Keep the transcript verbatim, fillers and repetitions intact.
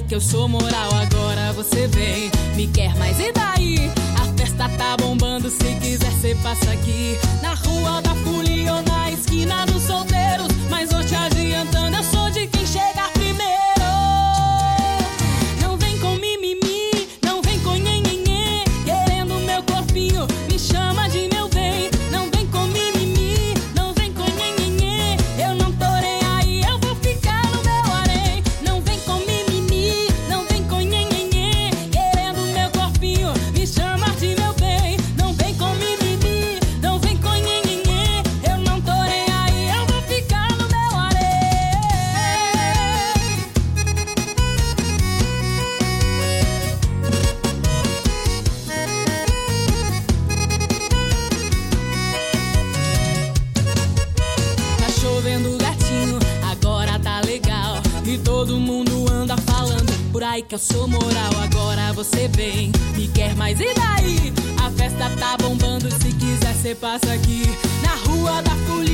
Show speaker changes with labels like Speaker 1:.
Speaker 1: que eu sou moral, agora você vem. Me quer mais e daí? A festa tá bombando, se quiser cê passa aqui. Na rua da folia ou na esquina dos solteiros. Mas vou te adiantando, eu sou de quem chegar primeiro. Não vem com mimimi, não vem com nhenhenhê. Querendo meu corpinho, me chama de meu bem. Não vem com mimimi, não vem com nhenhenhê. Eu não tô nem aí, eu vou ficar no meu harém. Não vem com mimimi, não vem com nhenhenhê. Querendo meu corpinho, me chama de meu bem. Não vem com mimimi, não vem com nhenhenhê. Eu não tô nem aí, eu vou ficar no meu harém. Tá chovendo gatinho, agora tá legal. E todo mundo anda falando por aí que eu sou moral, agora você vem. Me quer mais e daí? A festa tá bombando, se quiser cê passa aqui. Na rua da folia